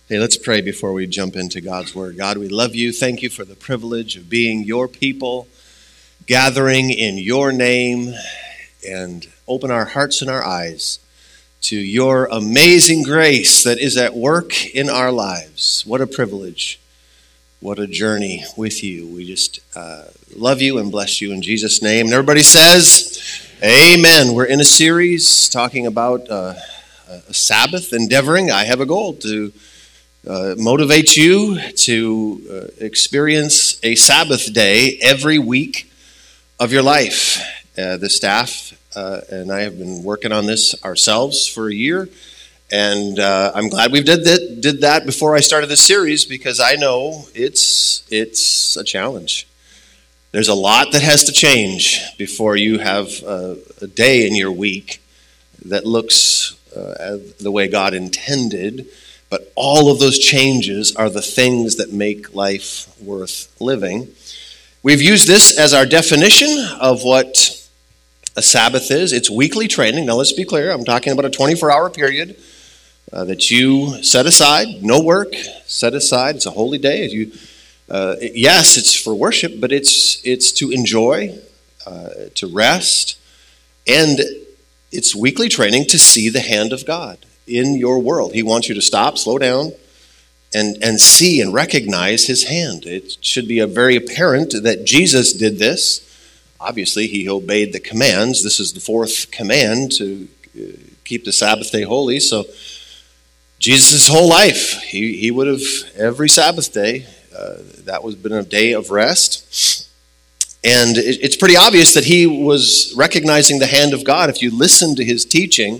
Hey, let's pray before we jump into God's Word. God, we love you. Thank you for the privilege of being your people, gathering in your name, and open our hearts and our eyes to your amazing grace that is at work in our lives. What a privilege. What a journey with you. We just love you and bless you in Jesus' name. And everybody says, amen. We're in a series talking about a Sabbath endeavoring. I have a goal to motivate you to experience a Sabbath day every week of your life. The staff and I have been working on this ourselves for a year, and I'm glad we did that before I started this series, because I know it's a challenge. There's a lot that has to change before you have a day in your week that looks the way God intended. But all of those changes are the things that make life worth living. We've used this as our definition of what a Sabbath is. It's weekly training. Now let's be clear. I'm talking about a 24-hour period that you set aside. No work, set aside. It's a holy day. Yes, it's for worship, but it's to enjoy, to rest, and it's weekly training to see the hand of God in your world. He wants you to stop, slow down, and see and recognize his hand. It should be very apparent that Jesus did this. Obviously, he obeyed the commands. This is the fourth command, to keep the Sabbath day holy. So Jesus' whole life, he would have, every Sabbath day, that was been a day of rest. And it's pretty obvious that he was recognizing the hand of God. If you listen to his teaching,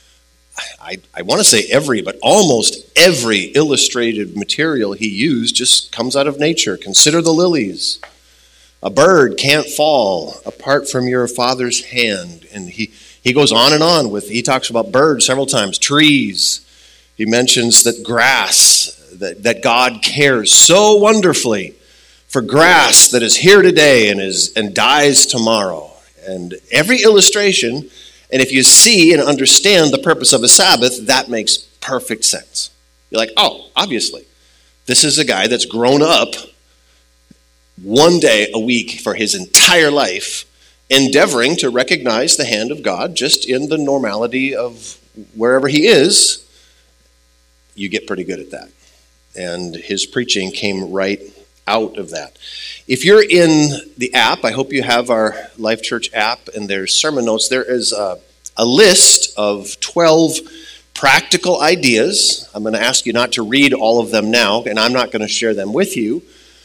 I want to say but almost every illustrated material he used just comes out of nature. Consider the lilies. A bird can't fall apart from your Father's hand. And he goes on and on he talks about birds several times, trees. He mentions that grass, that God cares so wonderfully for grass that is here today and dies tomorrow. And every illustration. And if you see and understand the purpose of a Sabbath, that makes perfect sense. You're like, oh, obviously, this is a guy that's grown up one day a week for his entire life, endeavoring to recognize the hand of God just in the normality of wherever he is. You get pretty good at that. And his preaching came right out of that. If you're in the app, I hope you have our Life Church app, and there's sermon notes. There is a list of 12 practical ideas. I'm going to ask you not to read all of them now, and I'm not going to share them with you,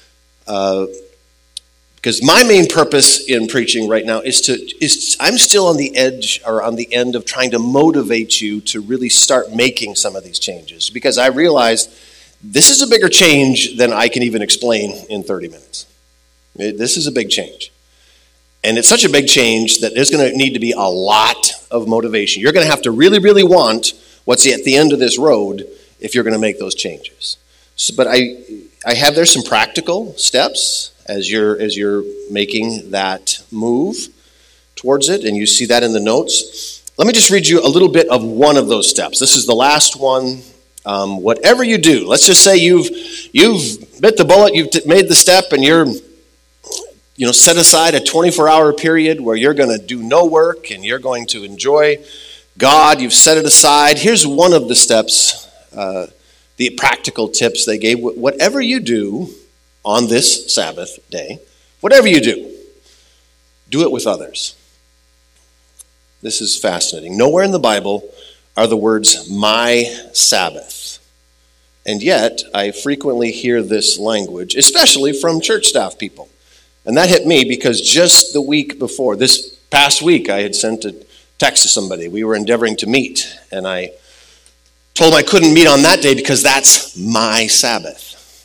because my main purpose in preaching right now is I'm still on the edge or on the end of trying to motivate you to really start making some of these changes, because I realized this is a bigger change than I can even explain in 30 minutes. This is a big change. And it's such a big change that there's going to need to be a lot of motivation. You're going to have to really, really want what's at the end of this road if you're going to make those changes. But I have there some practical steps as you're making that move towards it, and you see that in the notes. Let me just read you a little bit of one of those steps. This is the last one. Whatever you do, let's just say you've bit the bullet, you've made the step, and you're set aside a 24-hour period where you're going to do no work and you're going to enjoy God. You've set it aside. Here's one of the steps, the practical tips they gave. Whatever you do on this Sabbath day, whatever you do it with others. This is fascinating. Nowhere in the Bible are the words, my Sabbath. And yet, I frequently hear this language, especially from church staff people. And that hit me because just the week before, this past week, I had sent a text to somebody. We were endeavoring to meet, and I told them I couldn't meet on that day because that's my Sabbath.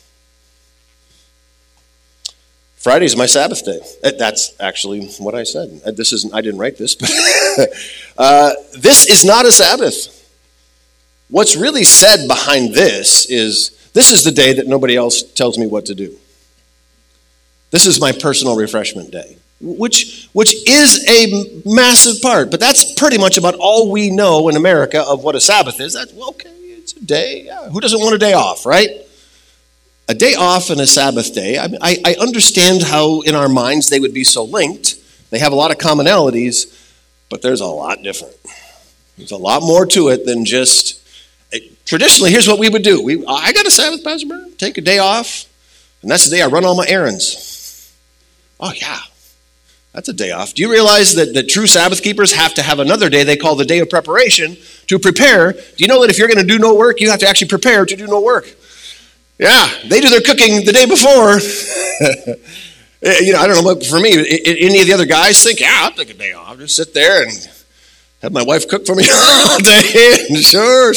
Friday's my Sabbath day. That's actually what I said. I didn't write this, but this is not a Sabbath. What's really said behind this is the day that nobody else tells me what to do. This is my personal refreshment day, which is a massive part. But that's pretty much about all we know in America of what a Sabbath is. That's, well, okay, it's a day. Yeah. Who doesn't want a day off, right? A day off and a Sabbath day. I understand how in our minds they would be so linked. They have a lot of commonalities, but there's a lot different. There's a lot more to it than just, traditionally, here's what we would do. I got a Sabbath, Pastor Bern. Take a day off, and that's the day I run all my errands. Oh, yeah. That's a day off. Do you realize that true Sabbath keepers have to have another day they call the day of preparation to prepare? Do you know that if you're going to do no work, you have to actually prepare to do no work? Yeah, they do their cooking the day before. I don't know, but for me, any of the other guys think, yeah, I'll take a day off. Just sit there and have my wife cook for me all day. Sure.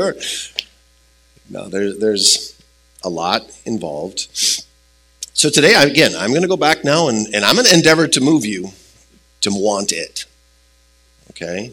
No, there's a lot involved. So today, I'm going to go back now, and I'm going to endeavor to move you to want it. Okay?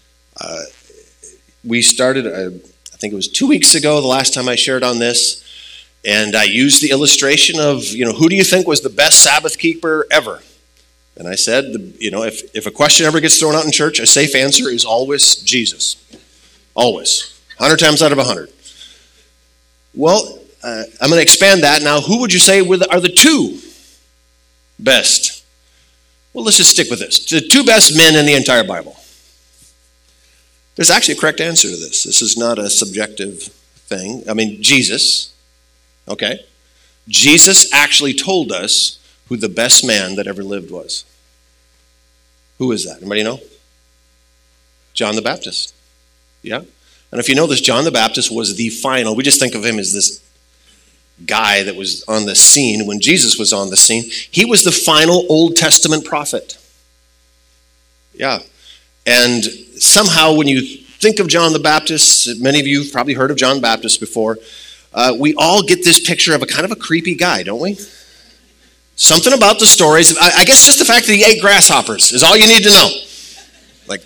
We started, I think it was 2 weeks ago, the last time I shared on this, and I used the illustration of, who do you think was the best Sabbath keeper ever? And I said, if a question ever gets thrown out in church, a safe answer is always Jesus. Always. 100 times out of 100. Well, I'm going to expand that now. Who would you say are the two best? Well, let's just stick with this. The two best men in the entire Bible. There's actually a correct answer to this. This is not a subjective thing. Jesus, okay? Jesus actually told us who the best man that ever lived was. Who is that? Anybody know? John the Baptist. Yeah? And if you know this, John the Baptist was the final. We just think of him as this guy that was on the scene when Jesus was on the scene. He was the final Old Testament prophet. Yeah. And somehow when you think of John the Baptist, many of you have probably heard of John the Baptist before, we all get this picture of a kind of a creepy guy, don't we? Something about the stories. I guess just the fact that he ate grasshoppers is all you need to know. Like,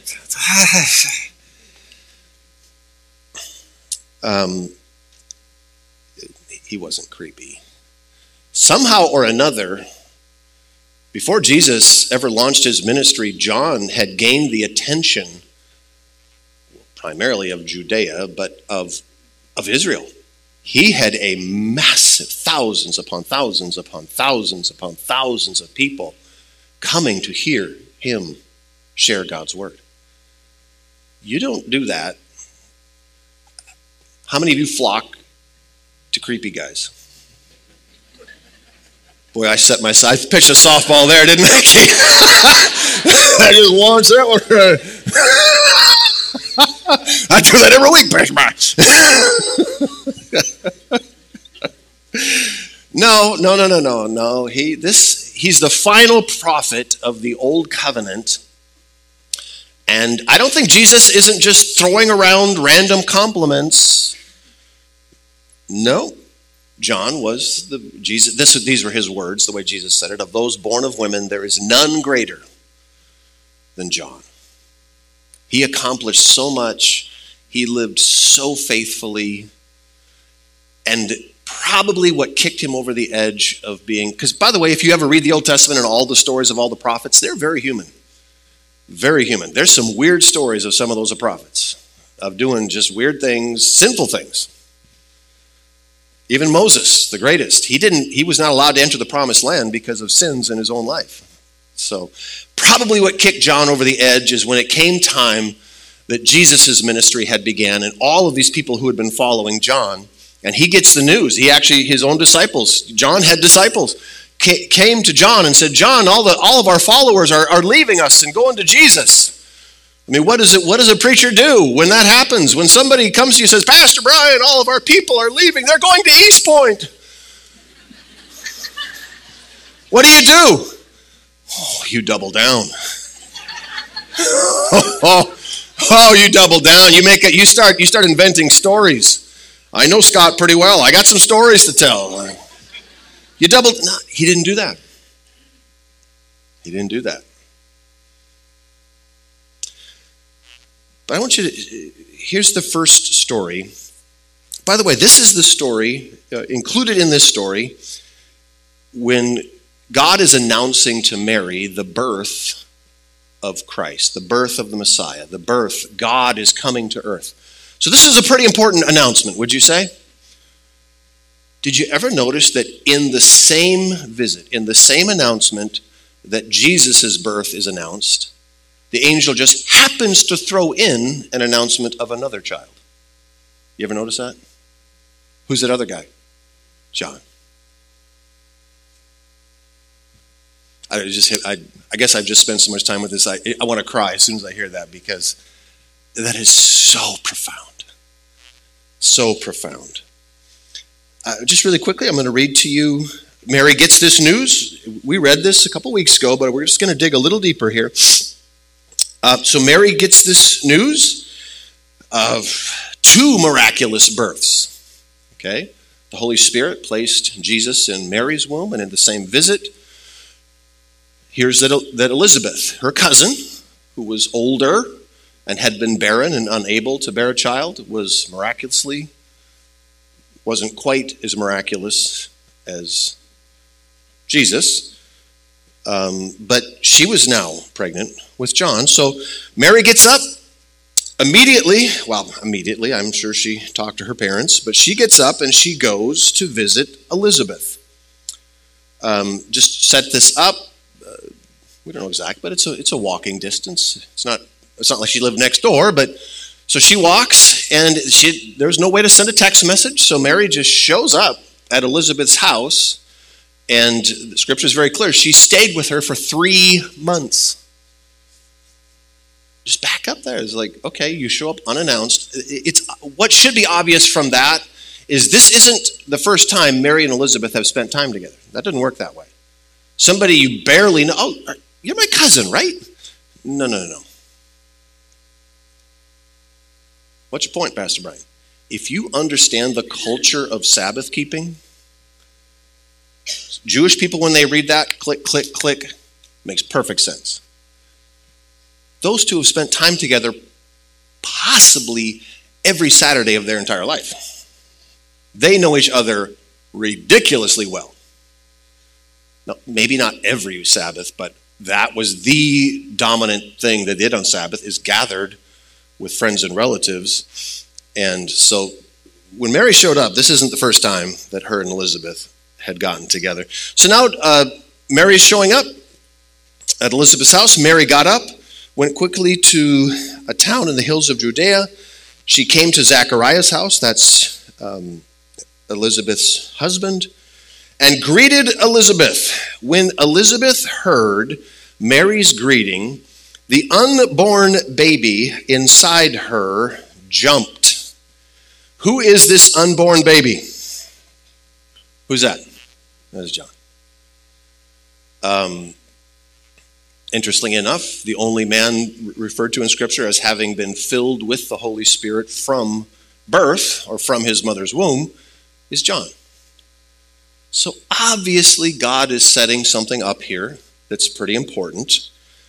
he wasn't creepy. Somehow or another, before Jesus ever launched his ministry, John had gained the attention, primarily of Judea, but of Israel. He had a massive thousands upon thousands upon thousands upon thousands of people coming to hear him share God's word. You don't do that. How many of you flock to creepy guys? Boy, I pitched a softball there, didn't I? I just launched that one. I do that every week, Pastor Mike. No. He's the final prophet of the Old Covenant. And I don't think Jesus isn't just throwing around random compliments. No. John was these were his words, the way Jesus said it. Of those born of women, there is none greater than John. He accomplished so much. He lived so faithfully. And probably what kicked him over the edge of being, because by the way, if you ever read the Old Testament and all the stories of all the prophets, they're very human. Very human. There's some weird stories of some of those prophets, of doing just weird things, sinful things. Even Moses, the greatest, he was not allowed to enter the promised land because of sins in his own life. So probably what kicked John over the edge is when it came time that Jesus' ministry had began, and all of these people who had been following John, and he gets the news. His own disciples, John had disciples, came to John and said, John, all of our followers are leaving us and going to Jesus. I mean, what does a preacher do when that happens? When somebody comes to you and says, Pastor Brian, all of our people are leaving. They're going to East Point. What do? Oh, you double down. You double down. You start inventing stories. I know Scott pretty well. I got some stories to tell. No, he didn't do that. He didn't do that. But I want you to, here's the first story. By the way, this is the story, included in this story, when God is announcing to Mary the birth of Christ, the birth of the Messiah, the birth, God is coming to earth. So this is a pretty important announcement, would you say? Did you ever notice that in the same visit, in the same announcement that Jesus' birth is announced, the angel just happens to throw in an announcement of another child? You ever notice that? Who's that other guy? John. I guess I've just spent so much time with this. I want to cry as soon as I hear that, because that is so profound. So profound. Just really quickly, I'm going to read to you. Mary gets this news. We read this a couple weeks ago, but we're just going to dig a little deeper here. So Mary gets this news of two miraculous births. Okay? The Holy Spirit placed Jesus in Mary's womb, and in the same visit, here's that Elizabeth, her cousin, who was older and had been barren and unable to bear a child, wasn't quite as miraculous as Jesus, but she was now pregnant with John. So Mary gets up immediately, I'm sure she talked to her parents, but she gets up and she goes to visit Elizabeth. Just set this up. We don't know exact, but it's a walking distance. It's not like she lived next door, but so she walks, and there's no way to send a text message, so Mary just shows up at Elizabeth's house, and the scripture is very clear. She stayed with her for 3 months. Just back up there. It's like, okay, you show up unannounced. It's what should be obvious from that is this isn't the first time Mary and Elizabeth have spent time together. That doesn't work that way. Somebody you barely know. Oh, you're my cousin, right? No. What's your point, Pastor Brian? If you understand the culture of Sabbath keeping, Jewish people, when they read that, click, click, click, makes perfect sense. Those two have spent time together possibly every Saturday of their entire life. They know each other ridiculously well. Now, maybe not every Sabbath, but that was the dominant thing they did on Sabbath, is gathered with friends and relatives. And so when Mary showed up, this isn't the first time that her and Elizabeth had gotten together. So now Mary's showing up at Elizabeth's house. Mary got up, went quickly to a town in the hills of Judea. She came to Zachariah's house, that's Elizabeth's husband, and greeted Elizabeth. When Elizabeth heard Mary's greeting, the unborn baby inside her jumped. Who is this unborn baby? Who's that? That is John. Interestingly enough, the only man referred to in Scripture as having been filled with the Holy Spirit from birth, or from his mother's womb, is John. So obviously God is setting something up here that's pretty important.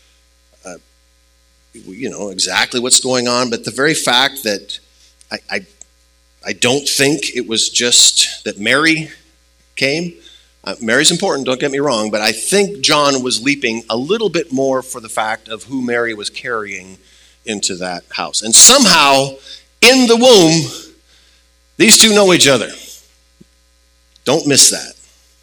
You know exactly what's going on, but the very fact that I don't think it was just that Mary came. Mary's important, don't get me wrong, but I think John was leaping a little bit more for the fact of who Mary was carrying into that house. And somehow, in the womb, these two know each other. Don't miss that.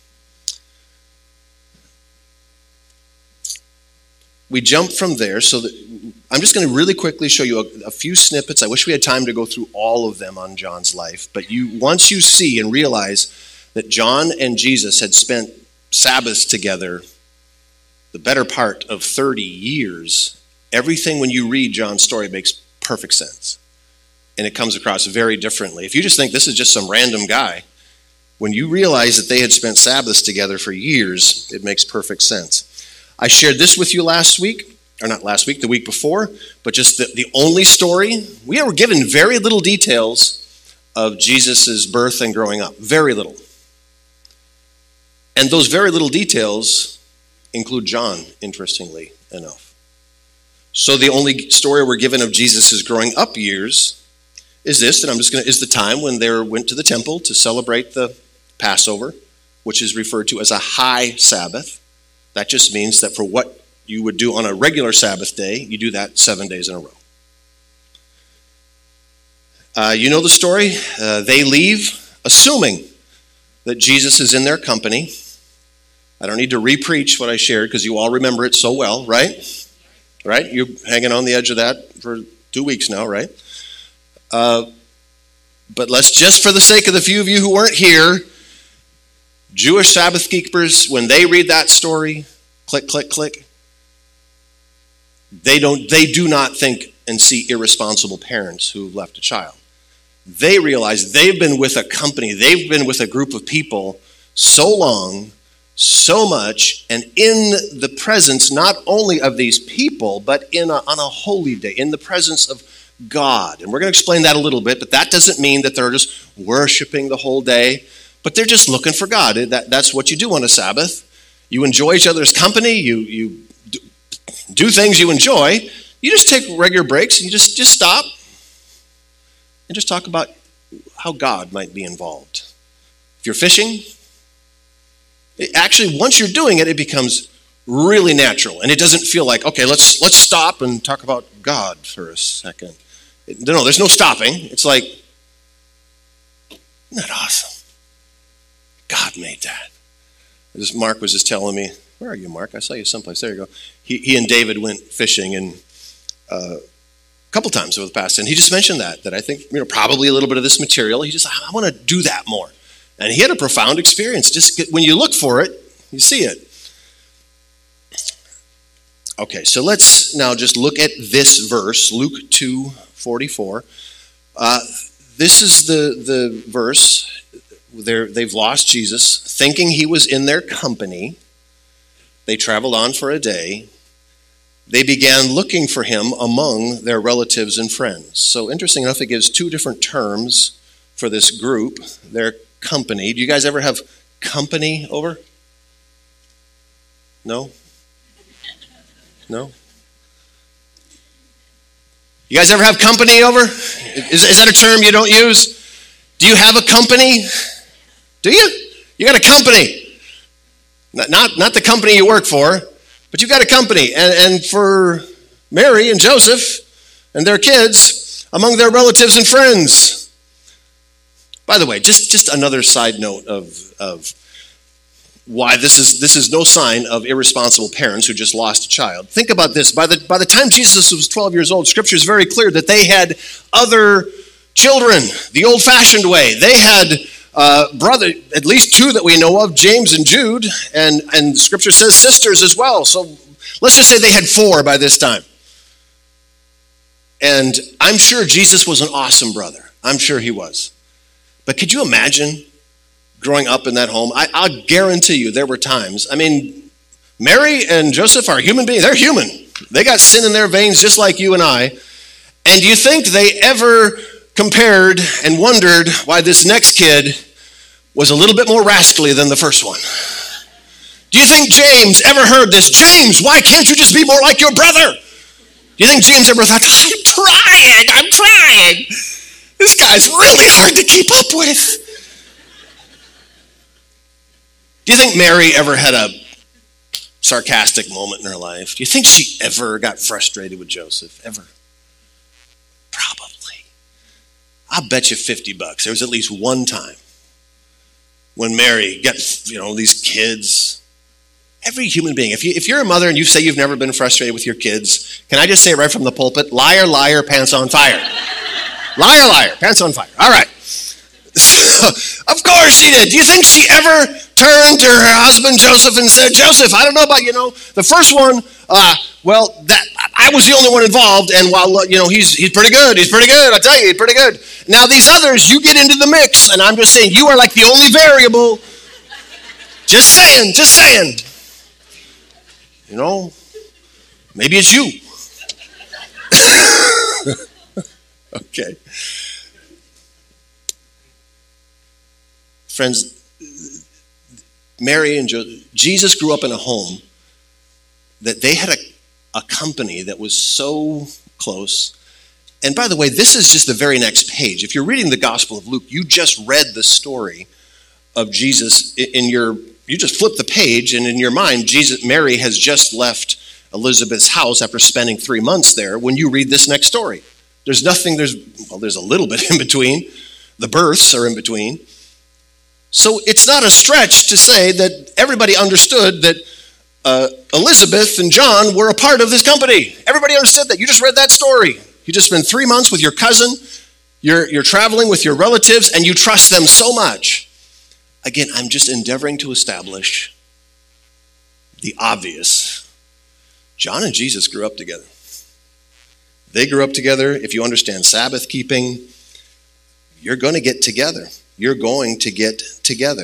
We jump from there, so that I'm just going to really quickly show you a few snippets. I wish we had time to go through all of them on John's life, but once you see and realize that John and Jesus had spent Sabbaths together the better part of 30 years, everything when you read John's story makes perfect sense. And it comes across very differently. If you just think this is just some random guy, when you realize that they had spent Sabbaths together for years, it makes perfect sense. I shared this with you last week, or not last week, the week before, but just the only story. We were given very little details of Jesus' birth and growing up. Very little. And those very little details include John, interestingly enough. So the only story we're given of Jesus' growing up years is this, and is the time when they went to the temple to celebrate the Passover, which is referred to as a high Sabbath. That just means that for what you would do on a regular Sabbath day, you do that 7 days in a row. You know the story. They leave, assuming that Jesus is in their company. I don't need to re-preach what I shared because you all remember it so well, right? Right? You're hanging on the edge of that for 2 weeks now, right? But let's just, for the sake of the few of you who weren't here, Jewish Sabbath keepers, when they read that story, click, click, click, they do not think and see irresponsible parents who left a child. They realize they've been with a company, they've been with a group of people so long, so much, and in the presence not only of these people, but on a holy day, in the presence of God. And we're going to explain that a little bit, but that doesn't mean that they're just worshiping the whole day, but they're just looking for God. That's what you do on a Sabbath. You enjoy each other's company, you do things you enjoy. You just take regular breaks and you just stop and just talk about how God might be involved. If you're fishing, actually, once you're doing it, it becomes really natural. And it doesn't feel like, okay, let's stop and talk about God for a second. No, there's no stopping. It's like, isn't that awesome? God made that. As Mark was just telling me, where are you, Mark? I saw you someplace. There you go. He and David went fishing and a couple times over the past, and he just mentioned that I think, probably a little bit of this material. He just, I want to do that more. And he had a profound experience. Just when you look for it, you see it. Okay, so let's now just look at this verse, Luke 2:44. This is the verse. They've lost Jesus, thinking he was in their company. They traveled on for a day. They began looking for him among their relatives and friends. So interesting enough, it gives two different terms for this group, their company. Do you guys ever have company over? No? No? You guys ever have company over? Is that a term you don't use? Do you have a company? Do you? You got a company. Not the company you work for, but you've got a company. And for Mary and Joseph and their kids, among their relatives and friends. By the way, just another side note of why this is no sign of irresponsible parents who just lost a child. Think about this. By the time Jesus was 12 years old, Scripture is very clear that they had other children, the old-fashioned way. They had at least two that we know of, James and Jude, and Scripture says sisters as well. So let's just say they had four by this time. And I'm sure Jesus was an awesome brother. I'm sure he was. But could you imagine growing up in that home? I'll guarantee you there were times. I mean, Mary and Joseph are human beings. They're human. They got sin in their veins just like you and I. And do you think they ever compared and wondered why this next kid was a little bit more rascally than the first one? Do you think James ever heard this? James, why can't you just be more like your brother? Do you think James ever thought, I'm trying. This guy's really hard to keep up with. Do you think Mary ever had a sarcastic moment in her life? Do you think she ever got frustrated with Joseph? Ever? Probably. I'll bet you $50. There was at least one time when Mary got, these kids. Every human being, if you're a mother and you say you've never been frustrated with your kids, can I just say it right from the pulpit? Liar, liar, pants on fire. Liar, liar, pants on fire. All right. So, of course she did. Do you think she ever turned to her husband Joseph and said, Joseph, I don't know about, the first one, I was the only one involved, and while, he's pretty good. He's pretty good. I tell you, he's pretty good. Now these others, you get into the mix, and I'm just saying, you are like the only variable. Just saying. Maybe it's you. Okay. Friends, Mary and Jesus grew up in a home that they had a company that was so close. And by the way, this is just the very next page. If you're reading the Gospel of Luke, you just read the story of Jesus you just flip the page, and in your mind, Mary has just left Elizabeth's house after spending 3 months there when you read this next story. There's a little bit in between. The births are in between. So it's not a stretch to say that everybody understood that Elizabeth and John were a part of this company. Everybody understood that. You just read that story. You just spent 3 months with your cousin. You're traveling with your relatives, and you trust them so much. Again, I'm just endeavoring to establish the obvious. John and Jesus grew up together. They grew up together. If you understand Sabbath keeping, you're going to get together. You're going to get together.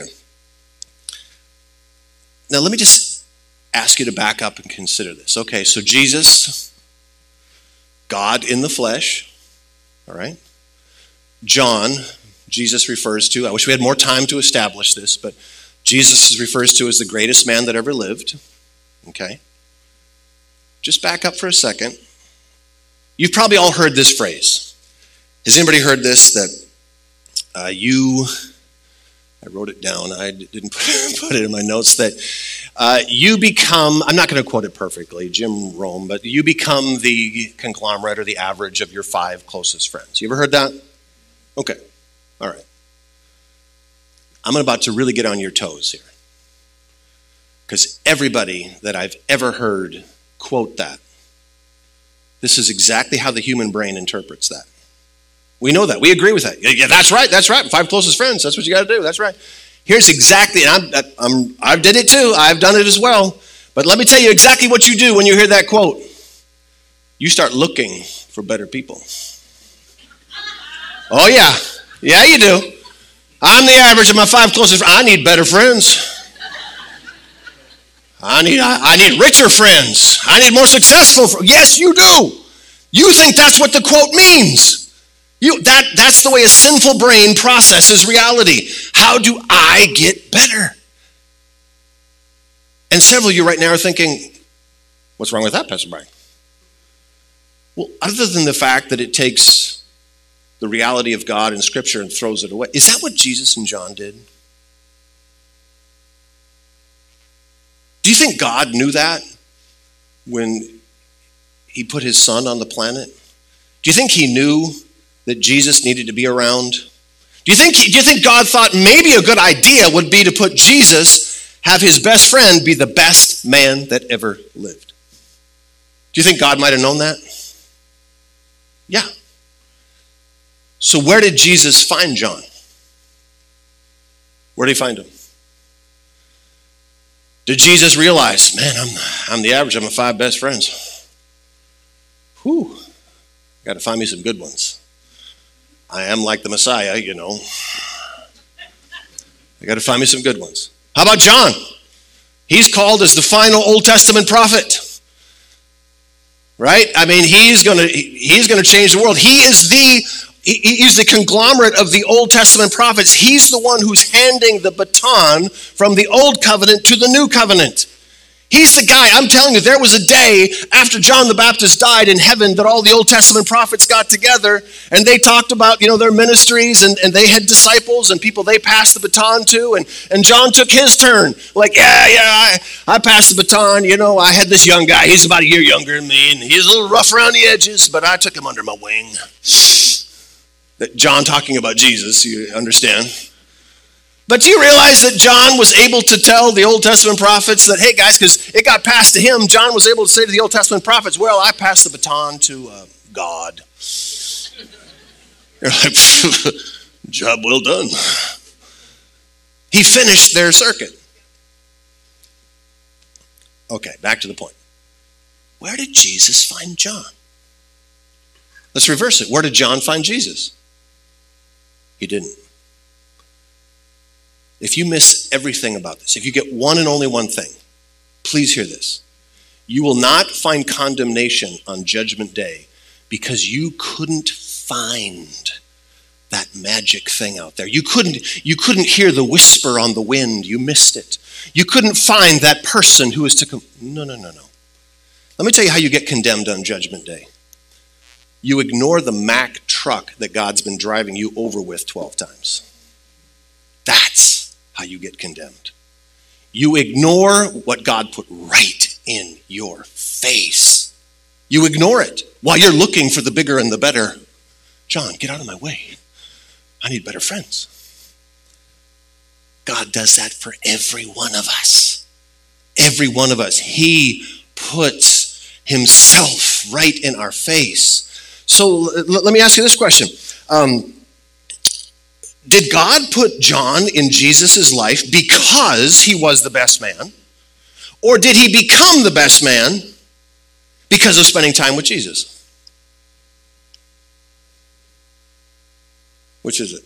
Now, let me just ask you to back up and consider this. Okay, so Jesus, God in the flesh, all right? John, Jesus refers to, I wish we had more time to establish this, but Jesus refers to as the greatest man that ever lived, okay? Just back up for a second. You've probably all heard this phrase. Has anybody heard this, that I wrote it down, I didn't put it in my notes, that you become, I'm not going to quote it perfectly, Jim Rome, but you become the conglomerate or the average of your 5 closest friends. You ever heard that? Okay, all right. I'm about to really get on your toes here. Because everybody that I've ever heard quote that, this is exactly how the human brain interprets that. We know that. We agree with that. Yeah, that's right. 5 closest friends. That's what you got to do. That's right. Here's exactly, and I did it too. I've done it as well. But let me tell you exactly what you do when you hear that quote. You start looking for better people. Oh yeah. Yeah, you do. I'm the average of my 5 closest friends. I need better friends. I need richer friends. I need more successful friends. Yes, you do. You think that's what the quote means. That's the way a sinful brain processes reality. How do I get better? And several of you right now are thinking, what's wrong with that, Pastor Brian? Well, other than the fact that it takes the reality of God in Scripture and throws it away, is that what Jesus and John did? Do you think God knew that when he put his son on the planet? Do you think he knew that Jesus needed to be around? Do you think God thought maybe a good idea would be to put Jesus, have his best friend be the best man that ever lived? Do you think God might have known that? Yeah. So where did Jesus find John? Where did he find him? Did Jesus realize, man, I'm the average of my 5 best friends. Whew, got to find me some good ones. I am like the Messiah, you know. I got to find me some good ones. How about John? He's called as the final Old Testament prophet. Right? I mean, he's going to change the world. He's the conglomerate of the Old Testament prophets. He's the one who's handing the baton from the Old Covenant to the New Covenant. He's the guy. I'm telling you, there was a day after John the Baptist died in heaven that all the Old Testament prophets got together and they talked about, their ministries and they had disciples and people they passed the baton to, and John took his turn. Like, I passed the baton. I had this young guy. He's about a year younger than me and he's a little rough around the edges, but I took him under my wing. That John talking about Jesus, you understand. But do you realize that John was able to tell the Old Testament prophets that, hey guys, because it got passed to him, John was able to say to the Old Testament prophets, well, I passed the baton to God. You're like, job well done. He finished their circuit. Okay, back to the point. Where did Jesus find John? Let's reverse it. Where did John find Jesus? He didn't. If you miss everything about this, if you get one and only one thing, please hear this. You will not find condemnation on Judgment Day because you couldn't find that magic thing out there. You couldn't hear the whisper on the wind. You missed it. You couldn't find that person who is to come. No. Let me tell you how you get condemned on Judgment Day. You ignore the Mack truck that God's been driving you over with 12 times. That's how you get condemned. You ignore what God put right in your face. You ignore it while you're looking for the bigger and the better. John, get out of my way. I need better friends. God does that for every one of us. Every one of us. He puts himself right in our face. So let me ask you this question. Did God put John in Jesus' life because he was the best man? Or did he become the best man because of spending time with Jesus? Which is it?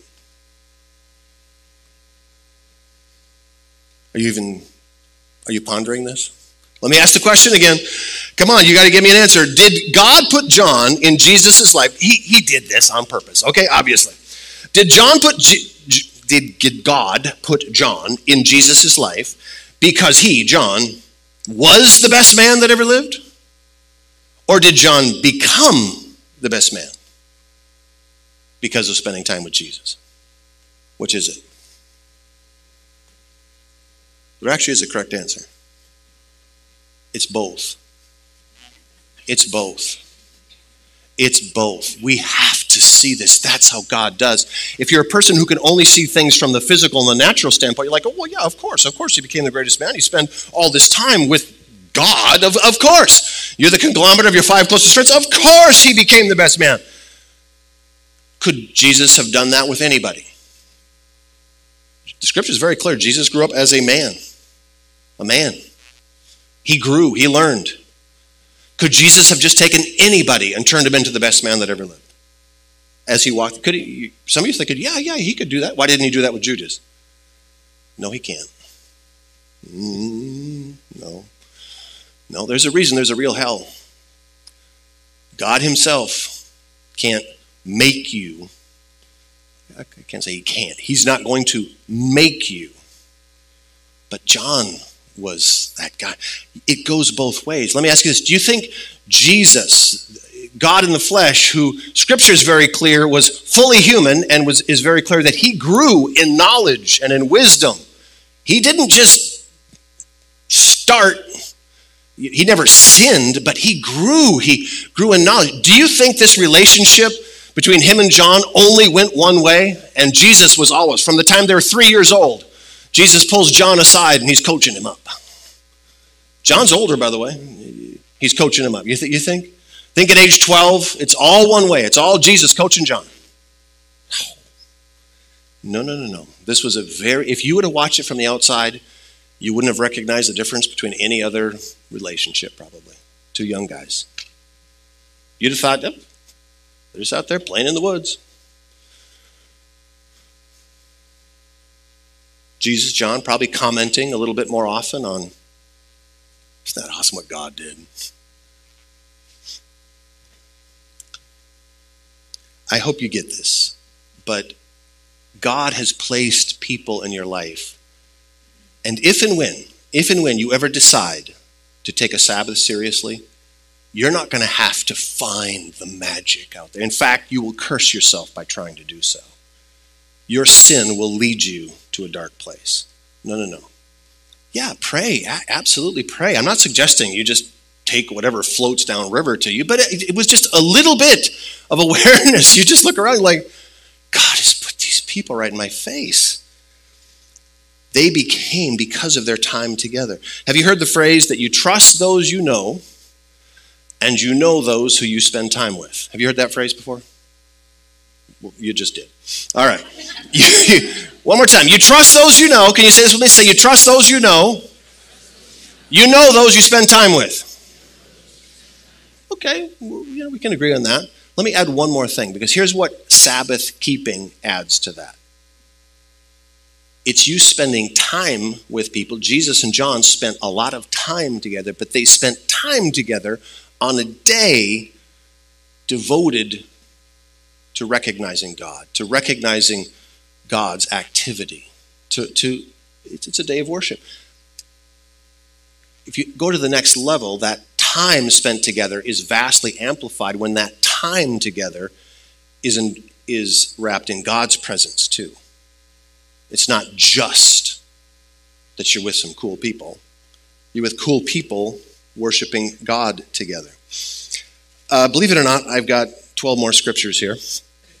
Are you pondering this? Let me ask the question again. Come on, you got to give me an answer. Did God put John in Jesus' life? He did this on purpose, okay, obviously. Did God put John in Jesus' life because he, John, was the best man that ever lived? Or did John become the best man because of spending time with Jesus? Which is it? There actually is a correct answer. It's both. It's both. It's both. We have to see this. That's how God does. If you're a person who can only see things from the physical and the natural standpoint, you're like, oh, well, yeah, of course he became the greatest man. He spent all this time with God. Of course. You're the conglomerate of your 5 closest friends. Of course he became the best man. Could Jesus have done that with anybody? The scripture is very clear. Jesus grew up as a man. A man. He grew. He learned. Could Jesus have just taken anybody and turned him into the best man that ever lived? As he walked, could he? Some of you think, yeah, he could do that. Why didn't he do that with Judas? No, he can't. No, there's a reason there's a real hell. God himself can't make you. I can't say he can't. He's not going to make you. But John was that guy. It goes both ways. Let me ask you this. Do you think Jesus, God in the flesh, who Scripture is very clear, was fully human and is very clear that he grew in knowledge and in wisdom? He didn't just start, he never sinned, but he grew. He grew in knowledge. Do you think this relationship between him and John only went one way? And Jesus was always, from the time they were 3 years old, Jesus pulls John aside and he's coaching him up. John's older, by the way. He's coaching him up. You think? Think at age 12, it's all one way. It's all Jesus coaching John. No. This was if you would have watched it from the outside, you wouldn't have recognized the difference between any other relationship, probably. 2 young guys. You'd have thought, yep, they're just out there playing in the woods. Jesus, John, probably commenting a little bit more often on, isn't that awesome what God did? I hope you get this, but God has placed people in your life. And if and when you ever decide to take a Sabbath seriously, you're not going to have to find the magic out there. In fact, you will curse yourself by trying to do so. Your sin will lead you to a dark place. No. Yeah, pray. Absolutely pray. I'm not suggesting you just take whatever floats down river to you, but it was just a little bit of awareness. You just look around like, God has put these people right in my face. They became because of their time together. Have you heard the phrase that you trust those you know and you know those who you spend time with? Have you heard that phrase before? Well, you just did. All right. One more time. You trust those you know. Can you say this with me? Say, you trust those you know. You know those you spend time with. Okay. We can agree on that. Let me add one more thing, because here's what Sabbath keeping adds to that. It's you spending time with people. Jesus and John spent a lot of time together, but they spent time together on a day devoted to recognizing God, to recognizing God's activity. It's a day of worship. If you go to the next level, that time spent together is vastly amplified when that time together is wrapped in God's presence too. It's not just that you're with some cool people. You're with cool people worshiping God together. Believe it or not, I've got 12 more scriptures here.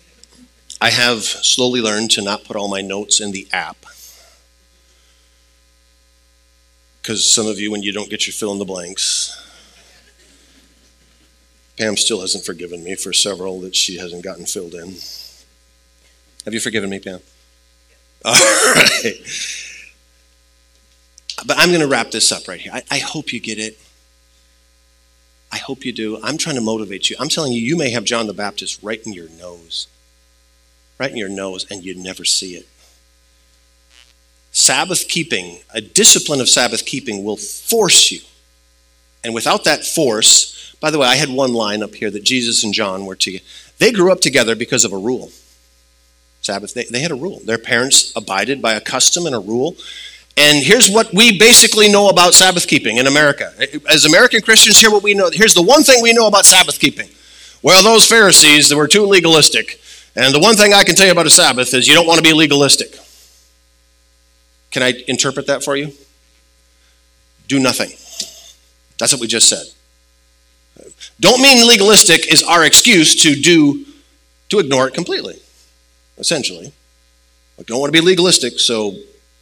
I have slowly learned to not put all my notes in the app. Because some of you, when you don't get your fill in the blanks, Pam still hasn't forgiven me for several that she hasn't gotten filled in. Have you forgiven me, Pam? All right. But I'm going to wrap this up right here. I hope you get it. I hope you do. I'm trying to motivate you. I'm telling you, you may have John the Baptist right in your nose. Right in your nose, and you'd never see it. Sabbath keeping, a discipline of Sabbath keeping will force you. And without that force, by the way, I had one line up here that Jesus and John were together. They grew up together because of a rule. Sabbath, they had a rule. Their parents abided by a custom and a rule. And here's what we basically know about Sabbath keeping in America. As American Christians, here's what we know. Here's the one thing we know about Sabbath keeping. Well, those Pharisees, they were too legalistic. And the one thing I can tell you about a Sabbath is you don't want to be legalistic. Can I interpret that for you? Do nothing. That's what we just said. Don't mean legalistic is our excuse to ignore it completely, essentially. I don't want to be legalistic, so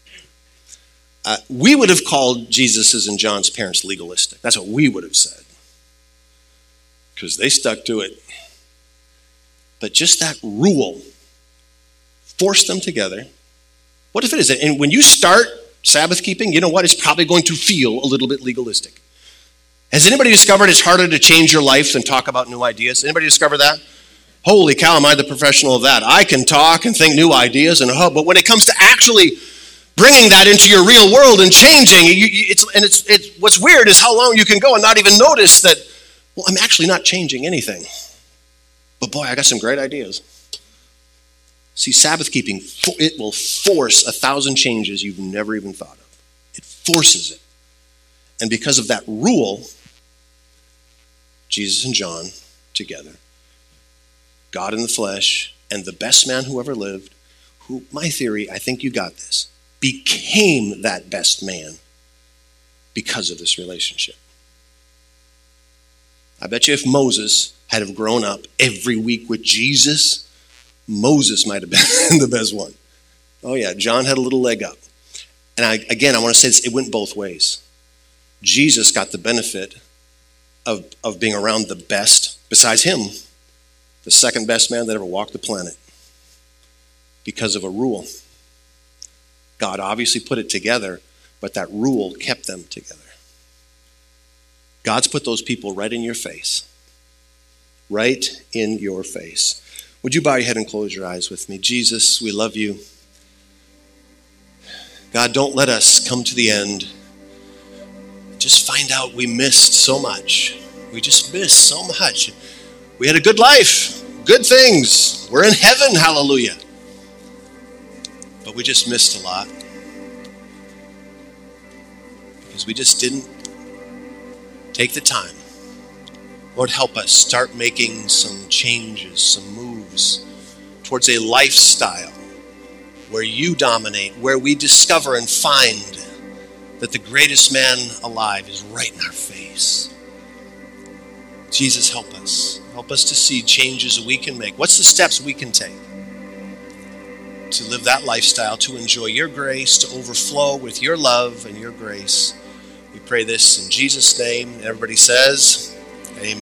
we would have called Jesus' and John's parents legalistic. That's what we would have said. Because they stuck to it. But just that rule forced them together. What if it is? And when you start Sabbath keeping, you know what? It's probably going to feel a little bit legalistic. Has anybody discovered it's harder to change your life than talk about new ideas? Anybody discover that? Holy cow, am I the professional of that? I can talk and think new ideas, but when it comes to actually bringing that into your real world and changing, it's what's weird is how long you can go and not even notice that, well, I'm actually not changing anything. But boy, I got some great ideas. See, Sabbath keeping, it will force 1,000 changes you've never even thought of. It forces it. And because of that rule, Jesus and John together, God in the flesh, and the best man who ever lived, who, my theory, I think you got this, became that best man because of this relationship. I bet you if Moses had have grown up every week with Jesus, Moses might have been the best one. Oh yeah, John had a little leg up. And I want to say this, it went both ways. Jesus got the benefit of being around the best, besides him, the second best man that ever walked the planet, because of a rule. God obviously put it together, but that rule kept them together. God's put those people right in your face. Right in your face. Would you bow your head and close your eyes with me? Jesus, we love you. God, don't let us come to the end. Just find out we missed so much. We just missed so much. We had a good life, good things. We're in heaven, hallelujah. But we just missed a lot. Because we just didn't take the time. Lord, help us start making some changes, some moves towards a lifestyle where you dominate, where we discover and find that the greatest man alive is right in our face. Jesus, help us. Help us to see changes that we can make. What's the steps we can take to live that lifestyle, to enjoy your grace, to overflow with your love and your grace? We pray this in Jesus' name. Everybody says...